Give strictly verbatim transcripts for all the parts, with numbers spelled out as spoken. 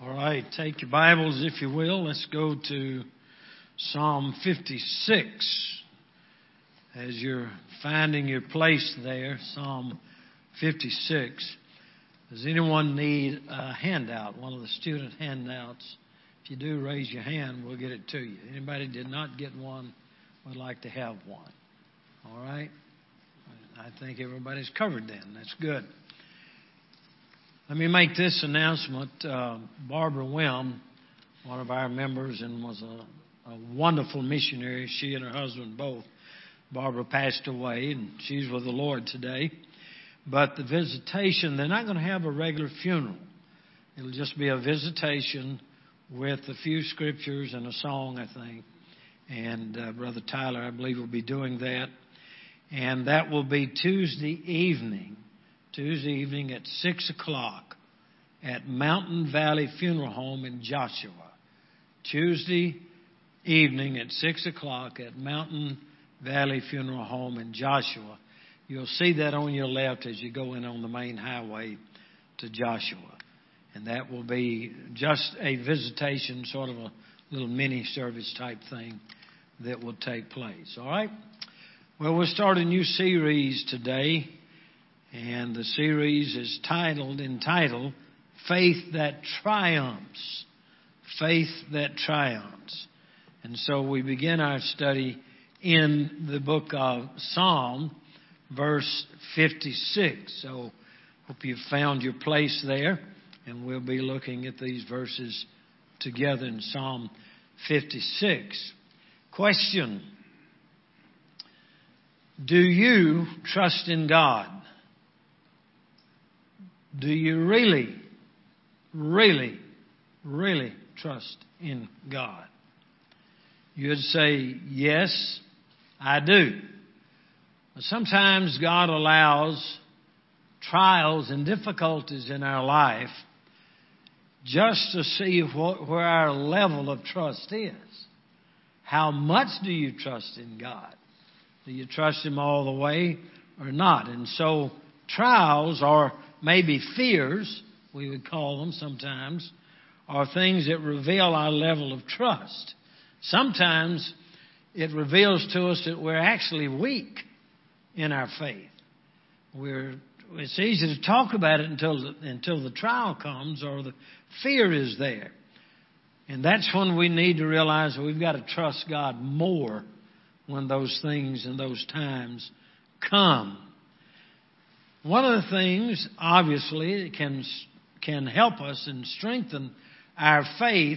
All right, take your Bibles, if you will. Let's go to Psalm fifty-six. As you're finding your place there, Psalm fifty-six. Does anyone need a handout, one of the student handouts? If you do, raise your hand. We'll get it to you. Anybody did not get one would like to have one. All right? I think everybody's covered then. That's good. Let me make this announcement. Uh, Barbara Wim, one of our members and was a, a wonderful missionary, she and her husband both. Barbara passed away and she's with the Lord today. But the visitation, they're not going to have a regular funeral. It'll just be a visitation with a few scriptures and a song, I think. And uh, Brother Tyler, I believe, will be doing that. And that will be Tuesday evening. Tuesday evening at six o'clock at Mountain Valley Funeral Home in Joshua. Tuesday evening at six o'clock at Mountain Valley Funeral Home in Joshua. You'll see that on your left as you go in on the main highway to Joshua. And that will be just a visitation, sort of a little mini service type thing that will take place. All right? Well, we'll start a new series today. And the series is titled, entitled, Faith That Triumphs. Faith That Triumphs. And so we begin our study in the book of Psalm, verse fifty-six. So hope you've found your place there. And we'll be looking at these verses together in Psalm fifty-six. Question. Do you trust in God? Do you really, really, really trust in God? You'd say, yes, I do. But sometimes God allows trials and difficulties in our life just to see what, where our level of trust is. How much do you trust in God? Do you trust Him all the way or not? And so trials are maybe fears, we would call them sometimes, are things that reveal our level of trust. Sometimes it reveals to us that we're actually weak in our faith. We're, it's easy to talk about it until the, until the trial comes or the fear is there. And that's when we need to realize that we've got to trust God more when those things and those times come. One of the things, obviously, that can, can help us and strengthen our faith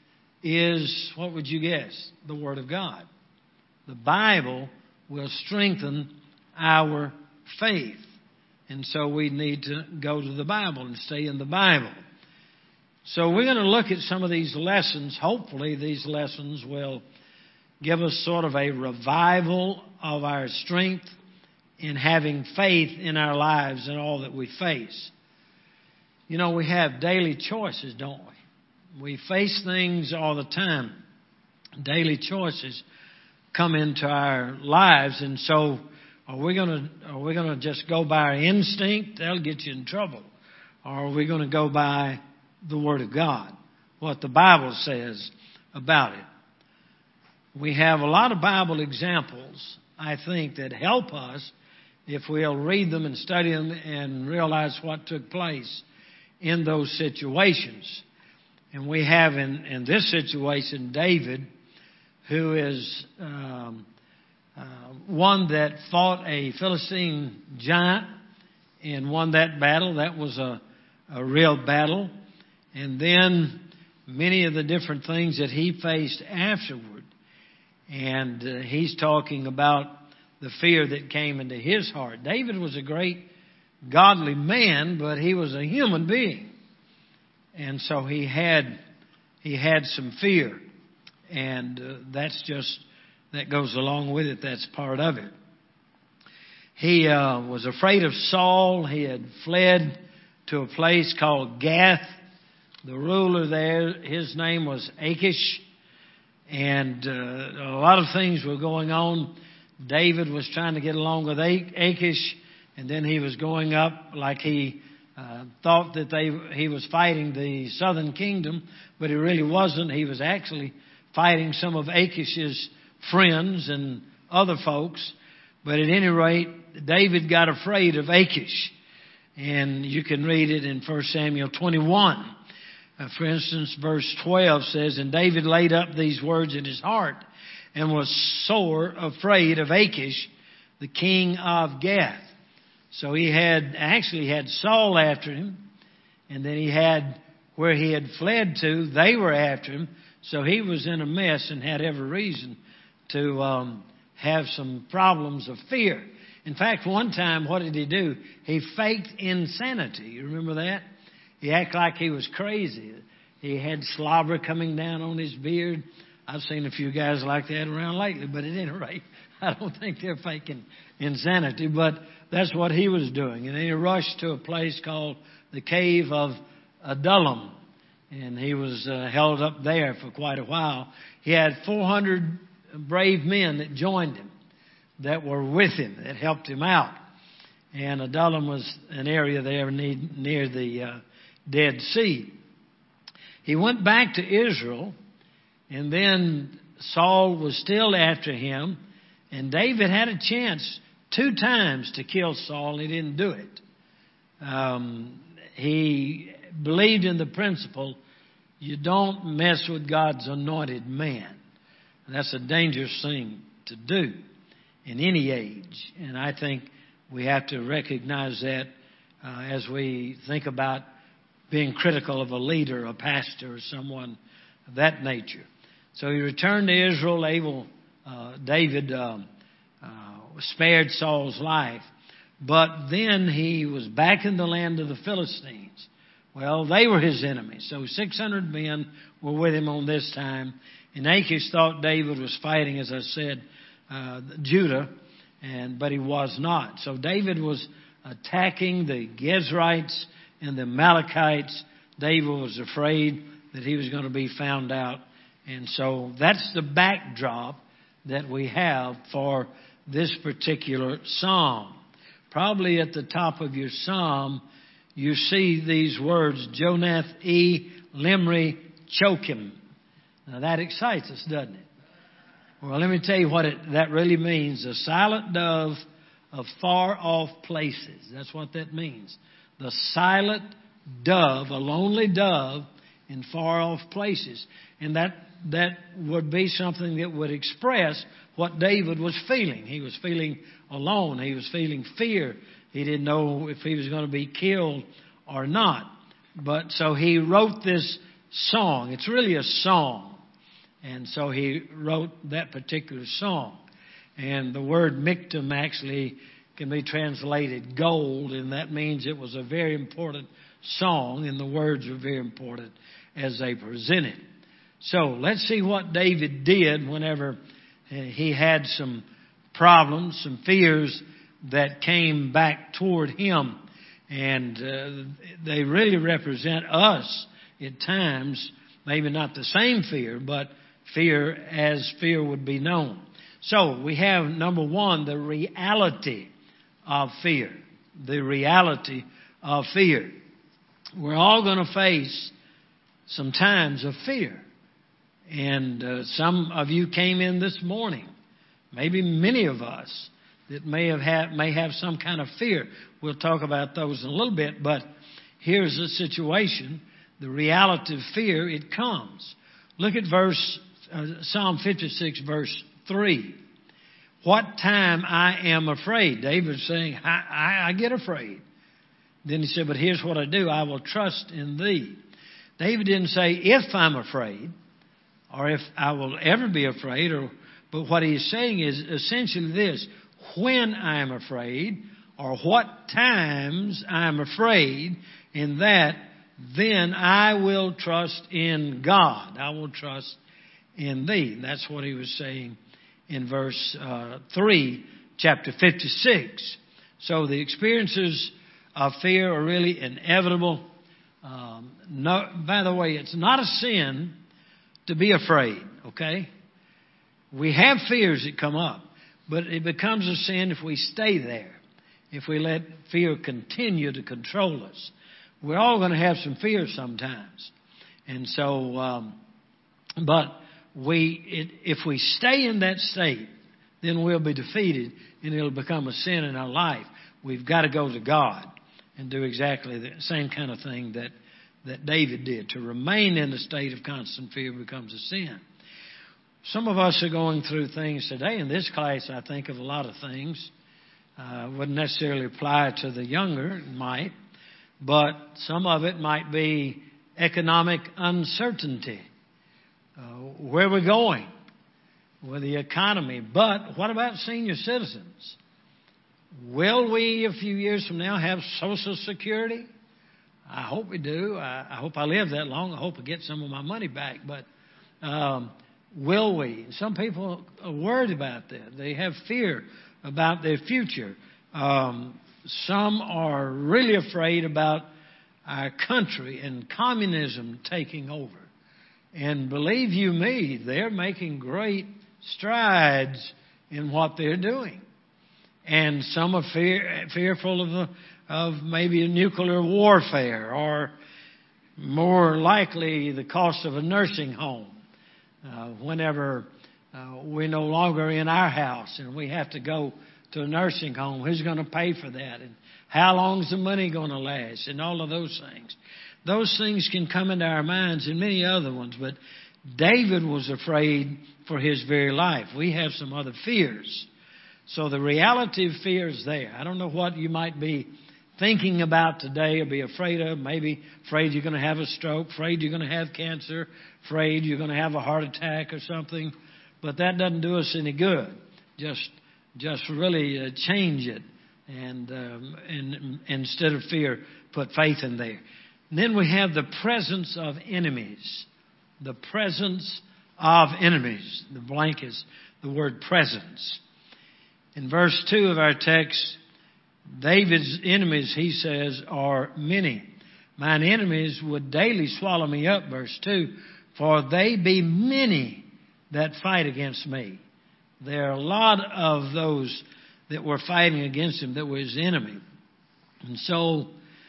is, what would you guess? The Word of God. The Bible will strengthen our faith. And so we need to go to the Bible and stay in the Bible. So we're going to look at some of these lessons. Hopefully these lessons will give us sort of a revival of our strength in having faith in our lives and all that we face. You know, we have daily choices, don't we? We face things all the time. Daily choices come into our lives, and so are we going to are we going to just go by our instinct? That'll get you in trouble. Or are we going to go by the Word of God, what the Bible says about it? We have a lot of Bible examples, I think, that help us if we'll read them and study them and realize what took place in those situations. And we have in, in this situation David, who is um, uh, one that fought a Philistine giant and won that battle. That was a, a real battle. And then many of the different things that he faced afterward. And uh, he's talking about the fear that came into his heart. David was a great godly man, but he was a human being. And so he had he had some fear. And uh, that's just, that goes along with it. That's part of it. He uh, was afraid of Saul. He had fled to a place called Gath. The ruler there, his name was Achish. And uh, a lot of things were going on. David was trying to get along with Achish, and then he was going up like he uh, thought that they he was fighting the southern kingdom, but he really wasn't. He was actually fighting some of Achish's friends and other folks. But at any rate, David got afraid of Achish. And you can read it in First Samuel twenty-one. Uh, for instance, verse twelve says, "And David laid up these words in his heart and was sore afraid of Achish, the king of Gath." So he had actually had Saul after him, and then he had where he had fled to, they were after him. So he was in a mess and had every reason to um, have some problems of fear. In fact, one time, what did he do? He faked insanity. You remember that? He acted like he was crazy. He had slobber coming down on his beard. I've seen a few guys like that around lately, but at any rate, I don't think they're faking insanity. But that's what he was doing. And then he rushed to a place called the Cave of Adullam. And he was uh, held up there for quite a while. He had four hundred brave men that joined him, that were with him, that helped him out. And Adullam was an area there near the uh, Dead Sea. He went back to Israel, and then Saul was still after him, and David had a chance two times to kill Saul, and he didn't do it. Um, he believed in the principle, you don't mess with God's anointed man. And that's a dangerous thing to do in any age. And I think we have to recognize that uh, as we think about being critical of a leader, a pastor, or someone of that nature. So he returned to Israel. Able, uh, David um, uh, spared Saul's life. But then he was back in the land of the Philistines. Well, they were his enemies. So six hundred men were with him on this time. And Achish thought David was fighting, as I said, uh, Judah, and but he was not. So David was attacking the Gezrites and the Amalekites. David was afraid that he was going to be found out. And so that's the backdrop that we have for this particular psalm. Probably at the top of your psalm, you see these words, Jonath E. Limri Chokim. Now that excites us, doesn't it? Well, let me tell you what it, that really means. A silent dove of far off places. That's what that means. The silent dove, a lonely dove in far off places. And that, that would be something that would express what David was feeling. He was feeling alone. He was feeling fear. He didn't know if he was going to be killed or not. But so he wrote this song. It's really a song. And so he wrote that particular song. And the word miktam actually can be translated gold, and that means it was a very important song, and the words were very important as they presented. So let's see what David did whenever he had some problems, some fears that came back toward him. And uh, they really represent us at times, maybe not the same fear, but fear as fear would be known. So we have, number one, the reality of fear. The reality of fear. We're all going to face some times of fear. And uh, some of you came in this morning, maybe many of us, that may have had, may have some kind of fear. We'll talk about those in a little bit, but here's the situation. The reality of fear, it comes. Look at verse uh, Psalm fifty-six, verse three. What time I am afraid. David's saying, I, I, I get afraid. Then he said, but here's what I do. I will trust in thee. David didn't say if I'm afraid or if I will ever be afraid, or but what he's saying is essentially this. When I am afraid, or what times I am afraid, in that, then I will trust in God. I will trust in thee. That's what he was saying in verse uh, three, chapter fifty-six. So the experiences of fear are really inevitable. Um, no, by the way, it's not a sin to be afraid, okay? We have fears that come up, but it becomes a sin if we stay there, if we let fear continue to control us. we're all going to have some fear sometimes. And so, um, but we, it, if we stay in that state, then we'll be defeated and it'll become a sin in our life. We've got to go to God and do exactly the same kind of thing that, that David did. To remain in a state of constant fear becomes a sin. Some of us are going through things today. In this class, I think of a lot of things. Uh, wouldn't necessarily apply to the younger, it might. But some of it might be economic uncertainty. Uh, where we're going with the economy. But what about senior citizens? Will we, a few years from now, have Social Security? I hope we do. I, I hope I live that long. I hope I get some of my money back. But um, will we? Some people are worried about that. They have fear about their future. Um, some are really afraid about our country and communism taking over. And believe you me, they're making great strides in what they're doing. And some are fear, fearful of, the, of maybe a nuclear warfare, or more likely the cost of a nursing home. Uh, whenever uh, we're no longer in our house and we have to go to a nursing home, who's going to pay for that? And how long is the money going to last? And all of those things. Those things can come into our minds, and many other ones. But David was afraid for his very life. We have some other fears. So the reality of fear is there. I don't know what you might be thinking about today or be afraid of. Maybe afraid you're going to have a stroke, afraid you're going to have cancer, afraid you're going to have a heart attack or something. But that doesn't do us any good. Just, just really uh, change it, and, um, and instead of fear, put faith in there. And then we have the presence of enemies. The presence of enemies. The blank is the word presence. In verse two of our text, David's enemies, he says, are many. Mine enemies would daily swallow me up, verse two, for they be many that fight against me. There are a lot of those that were fighting against him that were his enemy. And so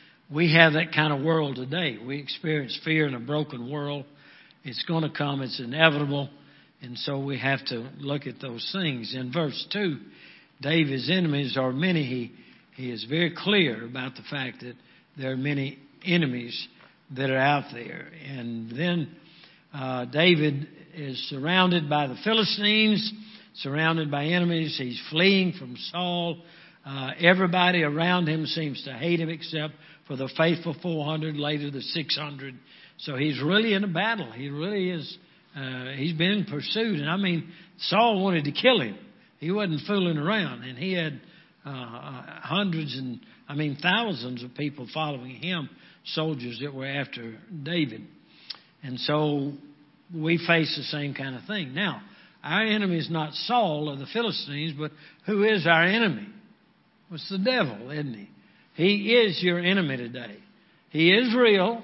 we have that kind of world today. We experience fear in a broken world. It's going to come. It's inevitable. And so we have to look at those things. In verse two, David's enemies are many. He, he is very clear about the fact that there are many enemies that are out there. And then uh, David is surrounded by the Philistines, surrounded by enemies. He's fleeing from Saul. Uh, everybody around him seems to hate him except for the faithful four hundred, later the six hundred. So he's really in a battle. He really is. Uh, he's been pursued. And I mean, Saul wanted to kill him. He wasn't fooling around. And he had uh, hundreds and, I mean, thousands of people following him, soldiers that were after David. And so we face the same kind of thing. Now, our enemy is not Saul or the Philistines, but who is our enemy? Well, it's the devil, isn't he? He is your enemy today. He is real.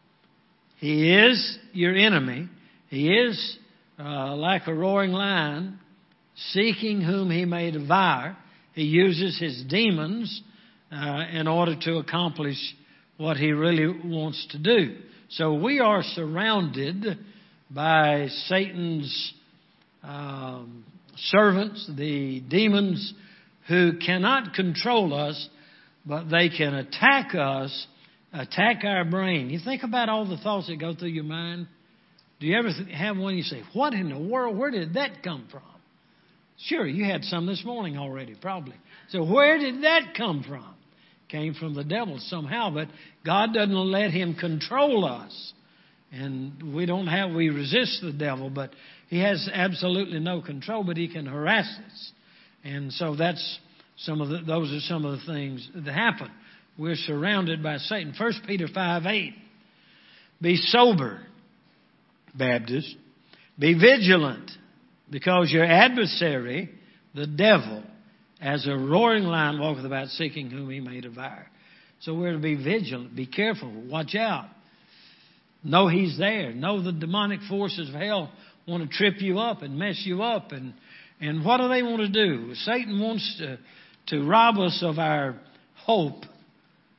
He is your enemy. He is uh, like a roaring lion, seeking whom he may devour. He uses his demons uh, in order to accomplish what he really wants to do. So we are surrounded by Satan's um, servants, the demons, who cannot control us, but they can attack us, attack our brain. You think about all the thoughts that go through your mind. Do you ever have one you say, what in the world, where did that come from? Sure, you had some this morning already, probably. So where did that come from? Came from the devil somehow, but God doesn't let him control us. And we don't have, we resist the devil, but he has absolutely no control, but he can harass us. And so that's some of the, those are some of the things that happen. We're surrounded by Satan. First Peter five eight. Be sober, Baptist. Be vigilant, because your adversary, the devil, as a roaring lion walketh about seeking whom he may devour. So we're to be vigilant. Be careful. Watch out. Know he's there. Know the demonic forces of hell want to trip you up and mess you up. And, and what do they want to do? Satan wants to, to rob us of our hope.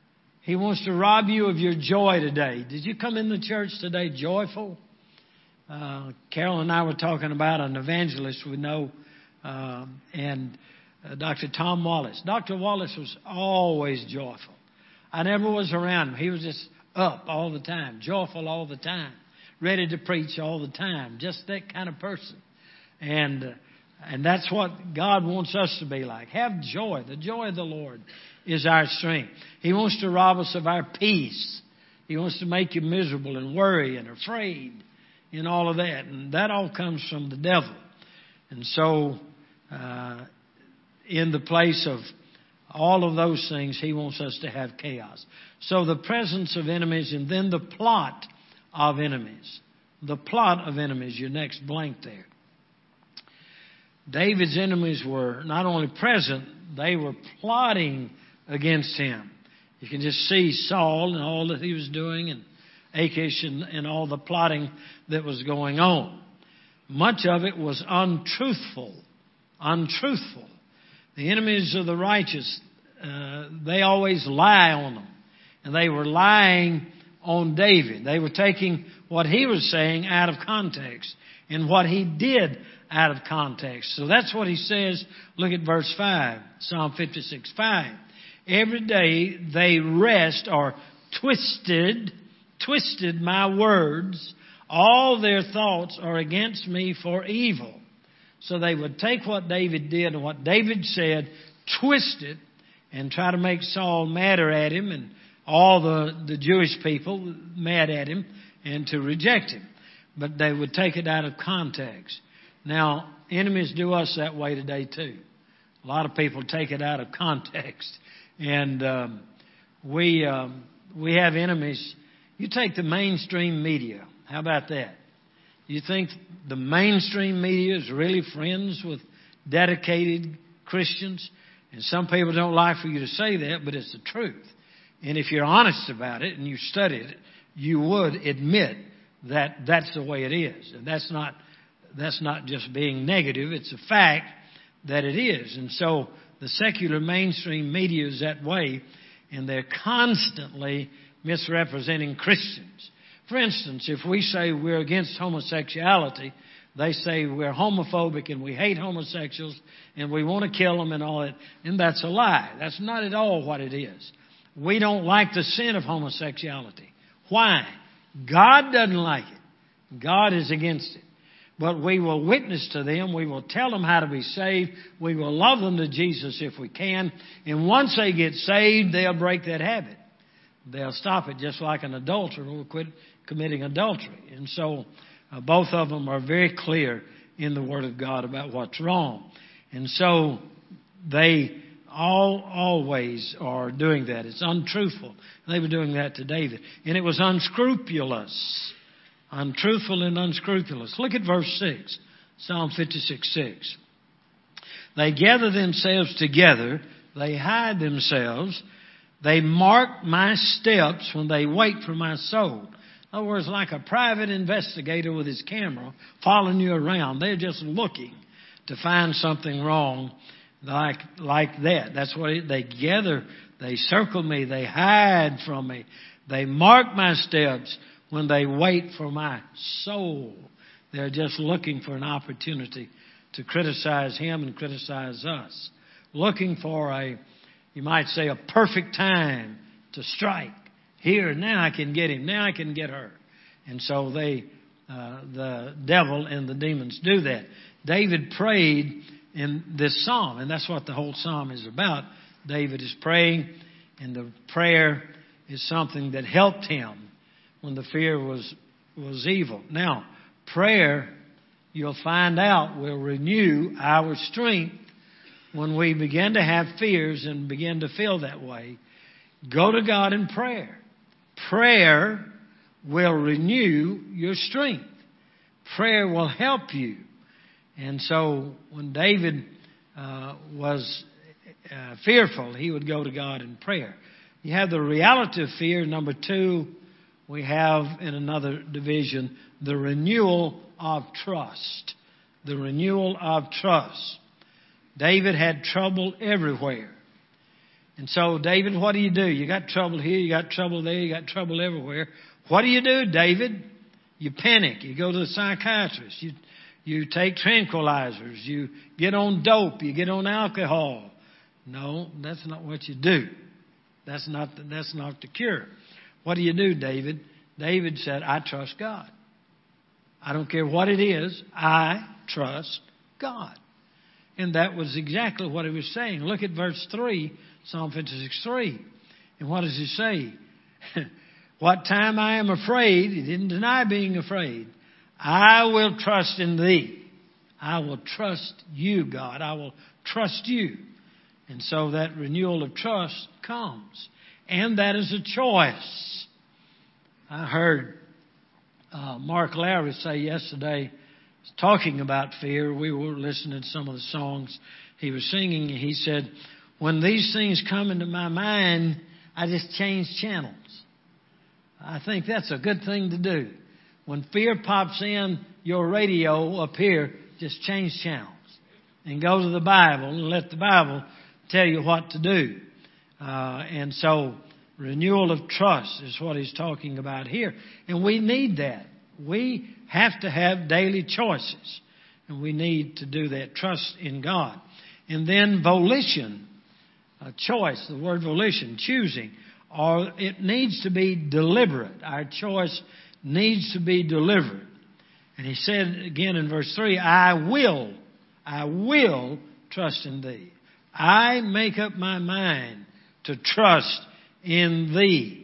He wants to rob you of your joy today. Did you come in the church today joyful? Uh, Carol and I were talking about an evangelist we know, uh, and uh, Doctor Tom Wallace. Doctor Wallace was always joyful. I never was around him. He was just up all the time, joyful all the time, ready to preach all the time, just that kind of person. And uh, and that's what God wants us to be like. Have joy. The joy of the Lord is our strength. He wants to rob us of our peace. He wants to make you miserable and worry and afraid and all of that. And that all comes from the devil. And so uh, in the place of all of those things, he wants us to have chaos. So the presence of enemies and then the plot of enemies. The plot of enemies, your next blank there. David's enemies were not only present, they were plotting against him. You can just see Saul and all that he was doing, and Achish and, and all the plotting that was going on. Much of it was untruthful. Untruthful. The enemies of the righteous, uh, they always lie on them. And they were lying on David. They were taking what he was saying out of context and what he did out of context. So that's what he says. Look at verse five, Psalm fifty-six, five. Every day they wrest or twisted, twisted my words. All their thoughts are against me for evil. So they would take what David did and what David said, twist it, and try to make Saul madder at him and all the, the Jewish people mad at him and to reject him. But they would take it out of context. Now, enemies do us that way today too. A lot of people take it out of context. And um, we um, we have enemies. You take the mainstream media. How about that? You think the mainstream media is really friends with dedicated Christians? And some people don't like for you to say that, but it's the truth. And if you're honest about it and you studied it, you would admit that that's the way it is. And that's not that's not just being negative. It's a fact that it is. And so the secular mainstream media is that way, and they're constantly misrepresenting Christians. For instance, if we say we're against homosexuality, they say we're homophobic and we hate homosexuals and we want to kill them and all that. And that's a lie. That's not at all what it is. We don't like the sin of homosexuality. Why? God doesn't like it. God is against it. But we will witness to them. We will tell them how to be saved. We will love them to Jesus if we can. And once they get saved, they'll break that habit. They'll stop it, just like an adulterer will quit committing adultery. And so uh, both of them are very clear in the Word of God about what's wrong. And so they all always are doing that. It's untruthful. They were doing that to David. And it was unscrupulous. Untruthful and unscrupulous. Look at verse six. Psalm fifty-six, six. They gather themselves together. They hide themselves. They mark my steps when they wait for my soul. In other words, like a private investigator with his camera following you around. They're just looking to find something wrong like like that. That's what it, they gather. They circle me. They hide from me. They mark my steps when they wait for my soul. They're just looking for an opportunity to criticize him and criticize us. Looking for a, you might say, a perfect time to strike. Here, now I can get him. Now I can get her. And so they, uh, the devil and the demons do that. David prayed in this psalm, and that's what the whole psalm is about. David is praying, and the prayer is something that helped him when the fear was was evil. Now, prayer, you'll find out, will renew our strength when we begin to have fears and begin to feel that way. Go to God in prayer. Prayer will renew your strength. Prayer will help you. And so when David uh, was uh, fearful, he would go to God in prayer. You have the reality of fear. Number two, we have in another division the renewal of trust. The renewal of trust. David had trouble everywhere. And so, David, what do you do? You got trouble here, you got trouble there, you got trouble everywhere. What do you do, David? You panic. You go to the psychiatrist. You, you take tranquilizers. You get on dope. You get on alcohol. No, that's not what you do. That's not the, that's not the cure. What do you do, David? David said, I trust God. I don't care what it is. I trust God. And that was exactly what he was saying. Look at verse three, Psalm fifty-six, three. And what does he say? What time I am afraid, he didn't deny being afraid, I will trust in thee. I will trust you, God. I will trust you. And so that renewal of trust comes. And that is a choice. I heard uh, Mark Lowry say yesterday, talking about fear, we were listening to some of the songs he was singing, and he said, when these things come into my mind, I just change channels. I think that's a good thing to do. When fear pops in your radio up here, just change channels and go to the Bible and let the Bible tell you what to do. Uh, and so renewal of trust is what he's talking about here. And we need that. We have to have daily choices. And we need to do that. Trust in God. And then volition, a choice, the word volition, choosing. Or it needs to be deliberate. Our choice needs to be deliberate. And he said again in verse three, I will, I will trust in thee. I make up my mind to trust in thee.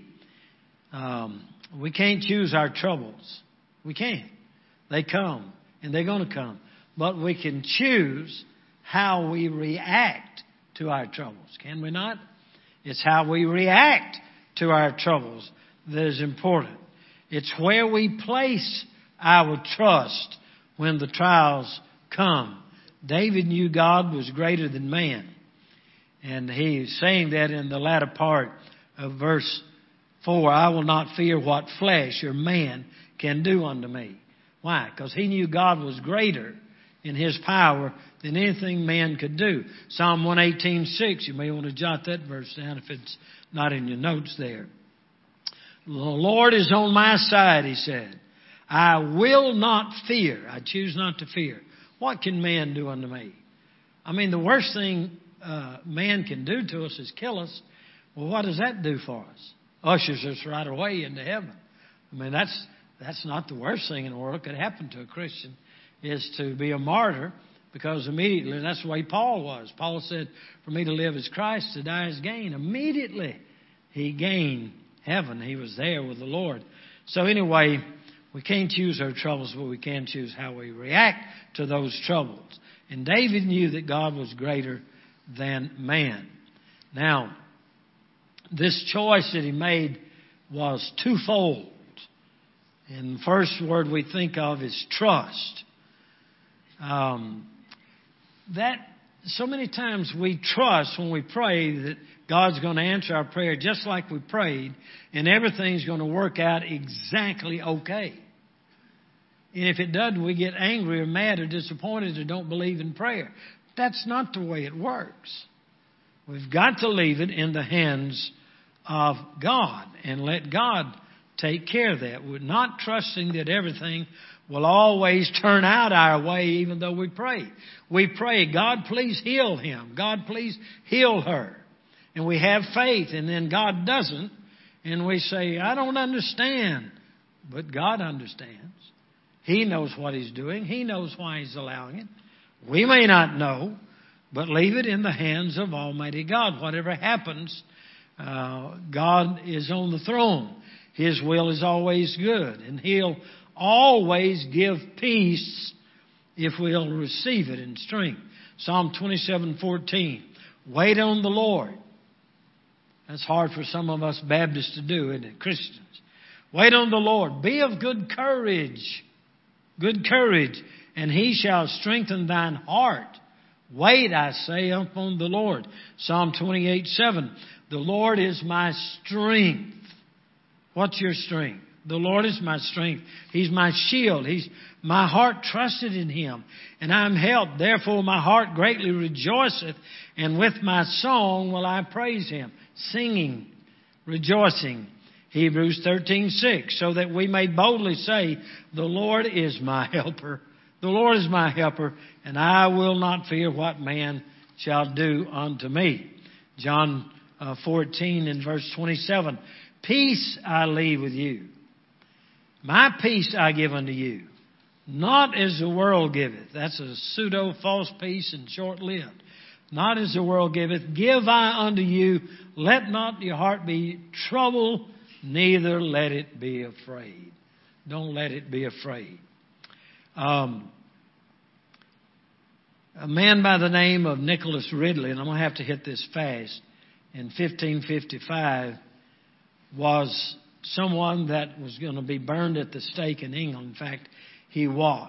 Um, we can't choose our troubles. We can't. They come, and they're going to come. But we can choose how we react to our troubles. Can we not? It's how we react to our troubles that is important. It's where we place our trust when the trials come. David knew God was greater than man. And he's saying that in the latter part of verse four. I will not fear what flesh or man can do unto me. Why? Because he knew God was greater in his power than anything man could do. Psalm one eighteen, six. You may want to jot that verse down if it's not in your notes there. The Lord is on my side, he said. I will not fear. I choose not to fear. What can man do unto me? I mean, the worst thing uh, man can do to us is kill us. Well, what does that do for us? Ushers us right away into heaven. I mean, that's that's not the worst thing in the world could happen to a Christian, is to be a martyr, because immediately, that's the way Paul was. Paul said, for me to live is Christ, to die is gain. Immediately he gained heaven. He was there with the Lord. So anyway, we can't choose our troubles, but we can choose how we react to those troubles. And David knew that God was greater than man. Now, this choice that he made was twofold. And the first word we think of is trust. Um, that so many times we trust when we pray that God's going to answer our prayer just like we prayed, and everything's going to work out exactly okay. And if it doesn't, we get angry or mad or disappointed or don't believe in prayer. That's not the way it works. We've got to leave it in the hands of God and let God take care of that. We're not trusting that everything will always turn out our way even though we pray. We pray, God, please heal him. God, please heal her. And we have faith, and then God doesn't. And we say, I don't understand. But God understands. He knows what he's doing. He knows why he's allowing it. We may not know, but leave it in the hands of Almighty God. Whatever happens, uh, God is on the throne. His will is always good, and he'll always give peace if we'll receive it in strength. Psalm twenty-seven fourteen. Wait on the Lord. That's hard for some of us Baptists to do, isn't it? Christians. Wait on the Lord. Be of good courage. Good courage, and he shall strengthen thine heart. Wait, I say, upon the Lord. Psalm twenty-eight seven. The Lord is my strength. What's your strength? The Lord is my strength. He's my shield. He's my heart trusted in Him, and I am helped. Therefore my heart greatly rejoiceth, and with my song will I praise Him. Singing, rejoicing. Hebrews thirteen six, so that we may boldly say, the Lord is my helper. The Lord is my helper, and I will not fear what man shall do unto me. John uh, fourteen and verse twenty-seven. Peace I leave with you. My peace I give unto you. Not as the world giveth. That's a pseudo false peace and short-lived. Not as the world giveth. Give I unto you. Let not your heart be troubled, neither let it be afraid. Don't let it be afraid. Um, a man by the name of Nicholas Ridley, and I'm going to have to hit this fast, in fifteen fifty-five was someone that was going to be burned at the stake in England. In fact, he was.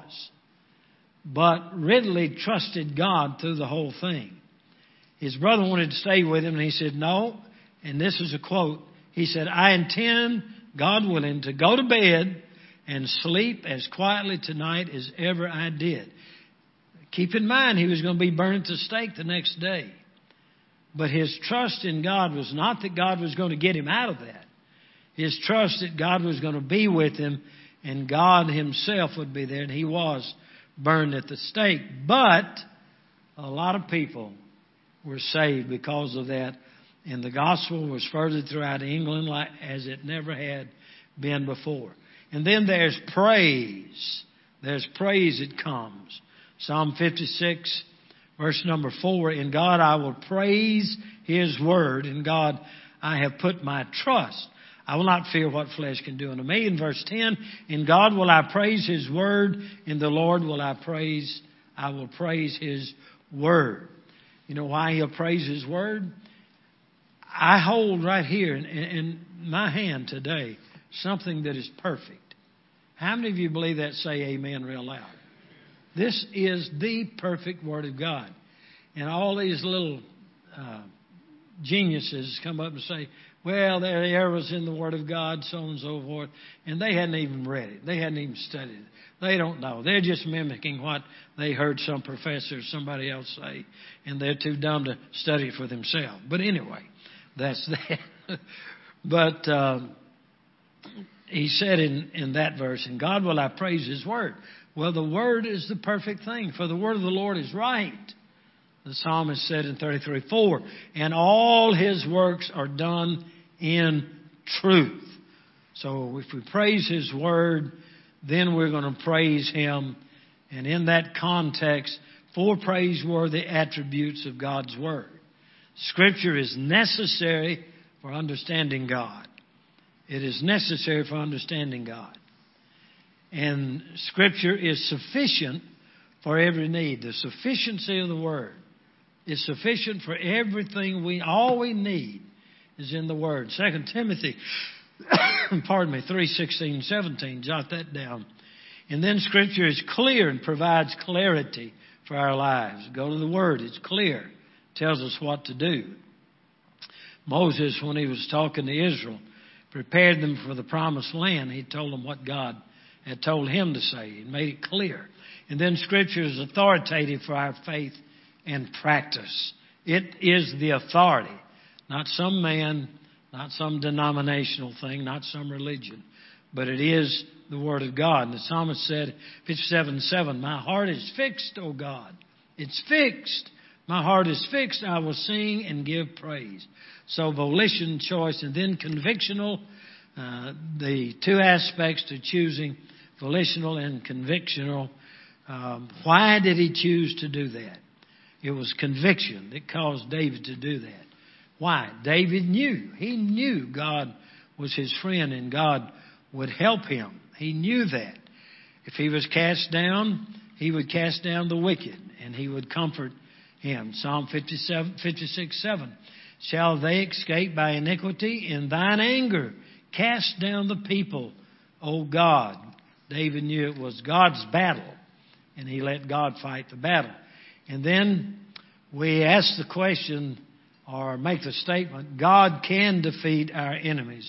But Ridley trusted God through the whole thing. His brother wanted to stay with him, and he said, no, and this is a quote, he said, I intend, God willing, to go to bed and sleep as quietly tonight as ever I did. Keep in mind, he was going to be burned at the stake the next day. But his trust in God was not that God was going to get him out of that. His trust that God was going to be with him and God Himself would be there. And he was burned at the stake. But a lot of people were saved because of that. And the gospel was furthered throughout England like as it never had been before. And then there's praise. There's praise that comes. Psalm fifty-six, verse number four. In God I will praise His word. In God I have put my trust. I will not fear what flesh can do unto me. In verse ten, in God will I praise His word. In the Lord will I praise, I will praise His word. You know why He'll praise His word? I hold right here in, in my hand today something that is perfect. How many of you believe that? Say amen real loud. This is the perfect word of God. And all these little uh, geniuses come up and say, well, there are errors in the Word of God, so on and so forth. And they hadn't even read it. They hadn't even studied it. They don't know. They're just mimicking what they heard some professor or somebody else say. And they're too dumb to study it for themselves. But anyway, that's that. But um, he said in, in that verse, in God will I praise His Word. Well, the Word is the perfect thing, for the Word of the Lord is right. The psalmist said in thirty-three four, and all His works are done in truth. So if we praise His word, then we're going to praise Him. And in that context, four praiseworthy attributes of God's word. Scripture is necessary for understanding God. It is necessary for understanding God. And Scripture is sufficient for every need. The sufficiency of the word is sufficient for everything we, all we need is in the Word. Second Timothy, pardon me, three sixteen, seventeen, jot that down. And then Scripture is clear and provides clarity for our lives. Go to the Word, it's clear, tells us what to do. Moses, when he was talking to Israel, prepared them for the promised land. He told them what God had told him to say. He made it clear. And then Scripture is authoritative for our faith and practice. It is the authority. Not some man, not some denominational thing, not some religion, but it is the Word of God. And the psalmist said, fifty-seven seven, my heart is fixed, O God. It's fixed. My heart is fixed. I will sing and give praise. So volition, choice, and then convictional, uh, the two aspects to choosing, volitional and convictional. Um, why did he choose to do that? It was conviction that caused David to do that. Why? David knew. He knew God was his friend and God would help him. He knew that. If he was cast down, He would cast down the wicked and He would comfort him. Psalm fifty-seven, fifty-six seven. Shall they escape by iniquity? In thine anger cast down the people, O God. David knew it was God's battle and he let God fight the battle. And then we ask the question or make the statement, God can defeat our enemies.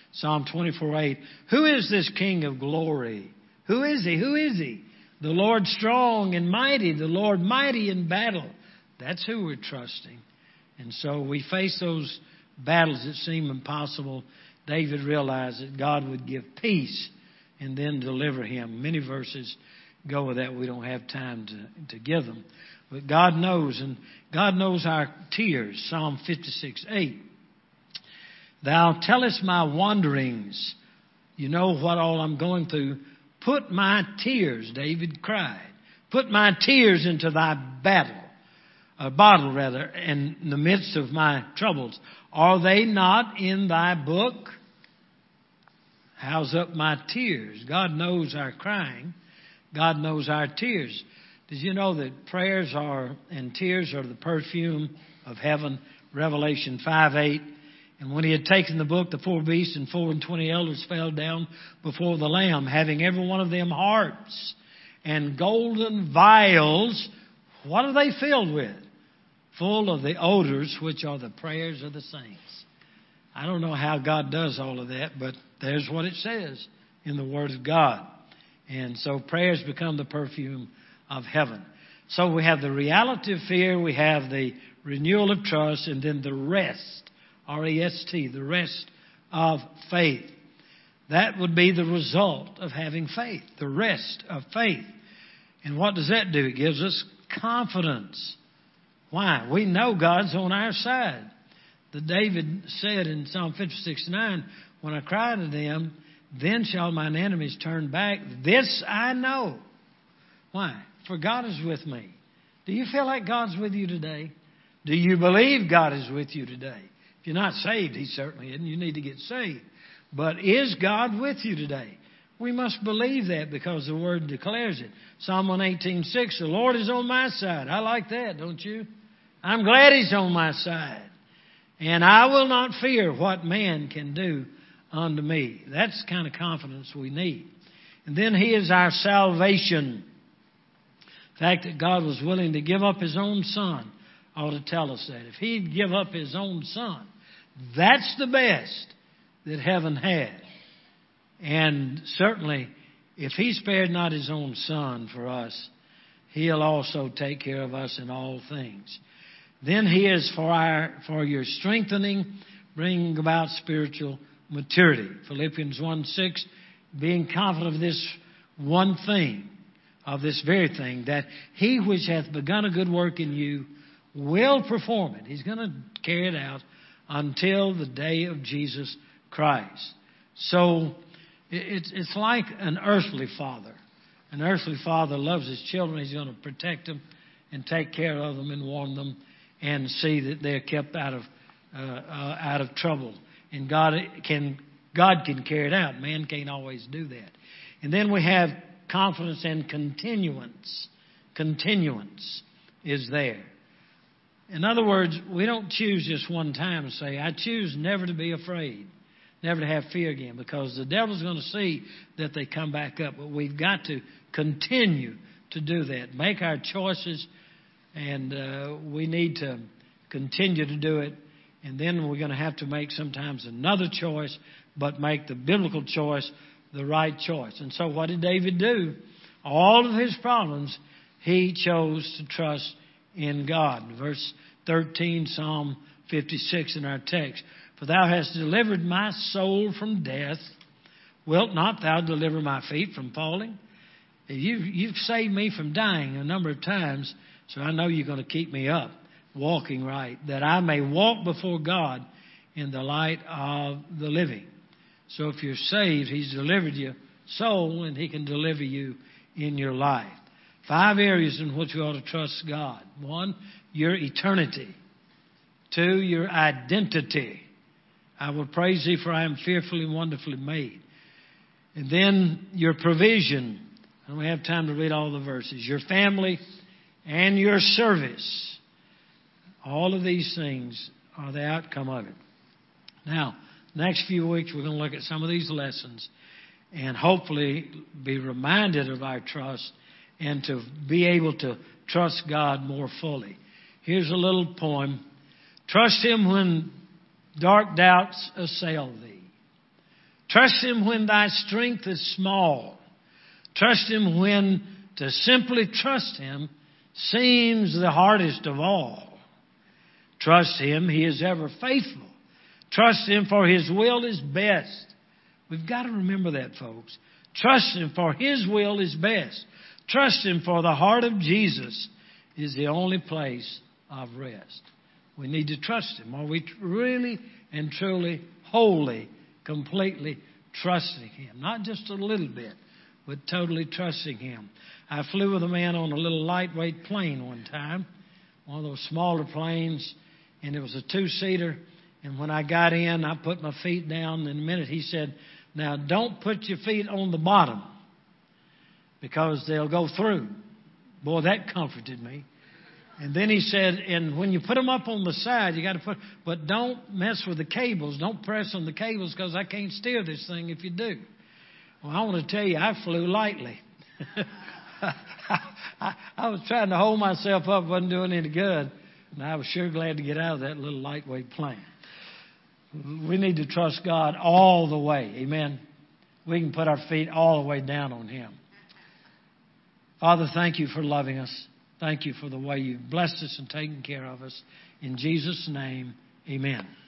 Psalm twenty-four eight. Who is this King of glory? Who is he? Who is he? The Lord strong and mighty, the Lord mighty in battle. That's who we're trusting. And so we face those battles that seem impossible. David realized that God would give peace and then deliver him. Many verses go with that. We don't have time to, to give them. But God knows, and God knows our tears. Psalm fifty-six eight. Thou tellest my wanderings. You know what all I'm going through. Put my tears, David cried. Put my tears into thy battle, a bottle rather, in the midst of my troubles. Are they not in thy book? House up my tears. God knows our crying. God knows our tears. Did you know that prayers are and tears are the perfume of heaven? Revelation five eight. And when he had taken the book, the four beasts and four and twenty elders fell down before the Lamb, having every one of them harps and golden vials. What are they filled with? Full of the odors, which are the prayers of the saints. I don't know how God does all of that, but there's what it says in the Word of God. And so prayers become the perfume of heaven. So we have the reality of fear, we have the renewal of trust, and then the rest. R E S T, the rest of faith. That would be the result of having faith, the rest of faith. And what does that do? It gives us confidence. Why? We know God's on our side. The David said in Psalm fifty-six nine, when I cry to them, then shall mine enemies turn back. This I know. Why? For God is with me. Do you feel like God's with you today? Do you believe God is with you today? If you're not saved, He certainly isn't. You need to get saved. But is God with you today? We must believe that because the Word declares it. Psalm one eighteen six, the Lord is on my side. I like that, don't you? I'm glad He's on my side. And I will not fear what man can do unto me. That's the kind of confidence we need. And then He is our salvation. The fact that God was willing to give up His own Son ought to tell us that. If He'd give up His own Son, that's the best that heaven had. And certainly, if He spared not His own Son for us, He'll also take care of us in all things. Then He is for our for your strengthening, bringing about spiritual maturity. Philippians one six, being confident of this one thing, of this very thing, that He which hath begun a good work in you will perform it. He's going to carry it out until the day of Jesus Christ. So it's it's like an earthly father. An earthly father loves his children. He's going to protect them and take care of them and warn them and see that they're kept out of uh, uh, out of trouble. And God can God can carry it out. Man can't always do that. And then we have confidence and continuance. Continuance is there. In other words, we don't choose just one time and say, I choose never to be afraid, never to have fear again, because the devil's going to see that they come back up. But we've got to continue to do that, make our choices, and uh, we need to continue to do it. And then we're going to have to make sometimes another choice, but make the biblical choice the right choice. And so what did David do? All of his problems, he chose to trust in God. Verse thirteen, Psalm fifty-six in our text. For thou hast delivered my soul from death. Wilt not thou deliver my feet from falling? You, you've saved me from dying a number of times, so I know you're going to keep me up, walking right, that I may walk before God in the light of the living. So if you're saved, He's delivered your soul, and He can deliver you in your life. Five areas in which we ought to trust God. One, your eternity. Two, your identity. I will praise Thee, for I am fearfully and wonderfully made. And then your provision. I don't have time to read all the verses. Your family and your service. All of these things are the outcome of it. Now, next few weeks we're going to look at some of these lessons and hopefully be reminded of our trust and to be able to trust God more fully. Here's a little poem. Trust Him when dark doubts assail thee. Trust Him when thy strength is small. Trust Him when to simply trust Him seems the hardest of all. Trust Him, He is ever faithful. Trust Him, for His will is best. We've got to remember that, folks. Trust Him, for His will is best. Trust Him, for the heart of Jesus is the only place of rest. We need to trust Him. Are we really and truly, wholly, completely trusting Him? Not just a little bit, but totally trusting Him. I flew with a man on a little lightweight plane one time, one of those smaller planes, and it was a two-seater. And when I got in, I put my feet down. In a minute, he said, now, don't put your feet on the bottom because they'll go through. Boy, that comforted me. And then he said, and when you put them up on the side, you got to put, but don't mess with the cables. Don't press on the cables because I can't steer this thing if you do. Well, I want to tell you, I flew lightly. I, I was trying to hold myself up, wasn't doing any good. And I was sure glad to get out of that little lightweight plane. We need to trust God all the way. Amen. We can put our feet all the way down on Him. Father, thank You for loving us. Thank You for the way You've blessed us and taken care of us. In Jesus' name, amen.